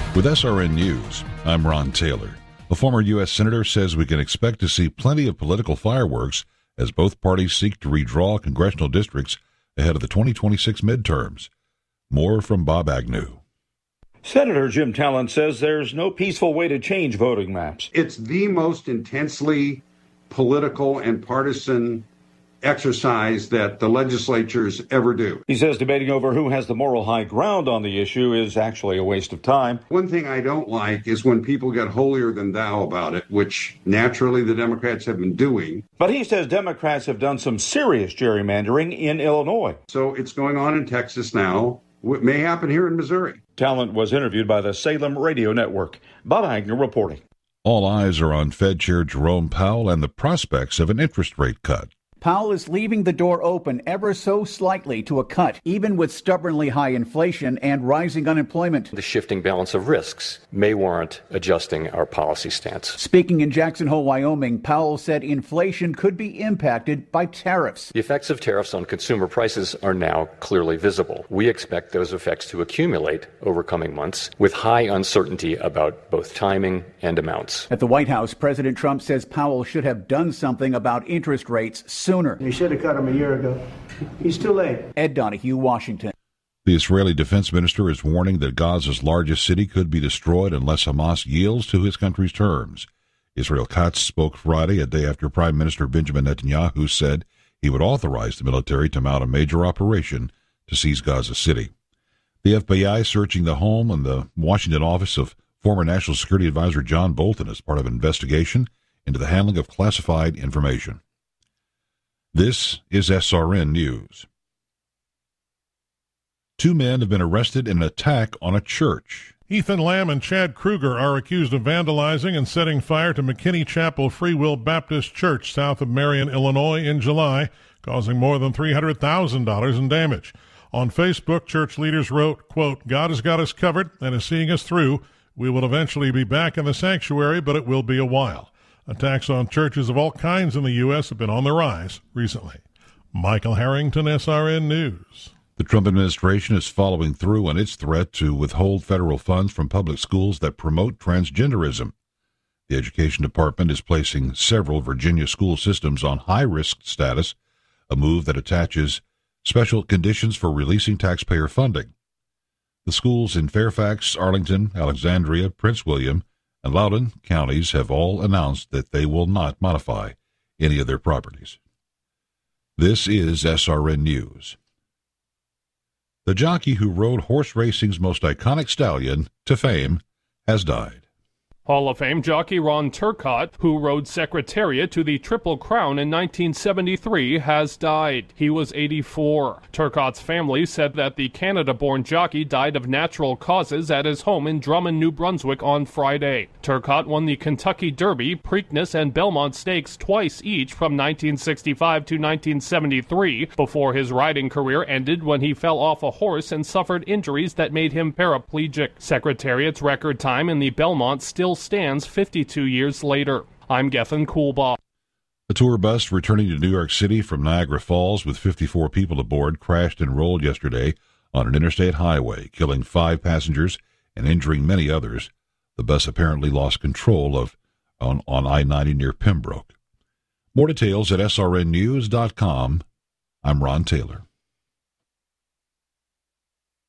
With SRN News, I'm Ron Taylor. A former U.S. Senator says we can expect to see plenty of political fireworks as both parties seek to redraw congressional districts ahead of the 2026 midterms. More from Bob Agnew. Senator Jim Talent says there's no peaceful way to change voting maps. It's the most intensely political and partisan exercise that the legislatures ever do. He says debating over who has the moral high ground on the issue is actually a waste of time. One thing I don't like is when people get holier than thou about it, which naturally the Democrats have been doing. But he says Democrats have done some serious gerrymandering in Illinois. So it's going on in Texas now. What may happen here in Missouri. Talent was interviewed by the Salem Radio Network. Bob Agnew reporting. All eyes are on Fed Chair Jerome Powell and the prospects of an interest rate cut. Powell is leaving the door open ever so slightly to a cut, even with stubbornly high inflation and rising unemployment. The shifting balance of risks may warrant adjusting our policy stance. Speaking in Jackson Hole, Wyoming, Powell said inflation could be impacted by tariffs. The effects of tariffs on consumer prices are now clearly visible. We expect those effects to accumulate over coming months with high uncertainty about both timing and amounts. At the White House, President Trump says Powell should have done something about interest rates sooner. They should have cut him a year ago. He's too late. Ed Donahue, Washington. The Israeli defense minister is warning that Gaza's largest city could be destroyed unless Hamas yields to his country's terms. Israel Katz spoke Friday, a day after Prime Minister Benjamin Netanyahu said he would authorize the military to mount a major operation to seize Gaza City. The FBI searching the home and the Washington office of former National Security Advisor John Bolton as part of an investigation into the handling of classified information. This is SRN News. 2 men have been arrested in an attack on a church. Ethan Lamb and Chad Kruger are accused of vandalizing and setting fire to McKinney Chapel Free Will Baptist Church south of Marion, Illinois in July, causing more than $300,000 in damage. On Facebook, church leaders wrote, quote, "God has got us covered and is seeing us through. We will eventually be back in the sanctuary, but it will be a while." Attacks on churches of all kinds in the U.S. have been on the rise recently. Michael Harrington, SRN News. The Trump administration is following through on its threat to withhold federal funds from public schools that promote transgenderism. The Education Department is placing several Virginia school systems on high-risk status, a move that attaches special conditions for releasing taxpayer funding. The schools in Fairfax, Arlington, Alexandria, Prince William, and Loudoun counties have all announced that they will not modify any of their properties. This is SRN News. The jockey who rode horse racing's most iconic stallion to fame has died. Hall of Fame jockey Ron Turcotte, who rode Secretariat to the Triple Crown in 1973, has died. He was 84. Turcotte's family said that the Canada-born jockey died of natural causes at his home in Drummond, New Brunswick on Friday. Turcotte won the Kentucky Derby, Preakness, and Belmont Stakes twice each from 1965 to 1973, before his riding career ended when he fell off a horse and suffered injuries that made him paraplegic. Secretariat's record time in the Belmont still stands 52 years later. I'm Gethin Coolbaugh. A tour bus returning to New York City from Niagara Falls with 54 people aboard crashed and rolled yesterday on an interstate highway, killing 5 passengers and injuring many others. The bus apparently lost control on I-90 near Pembroke. More details at srnnews.com. I'm Ron Taylor.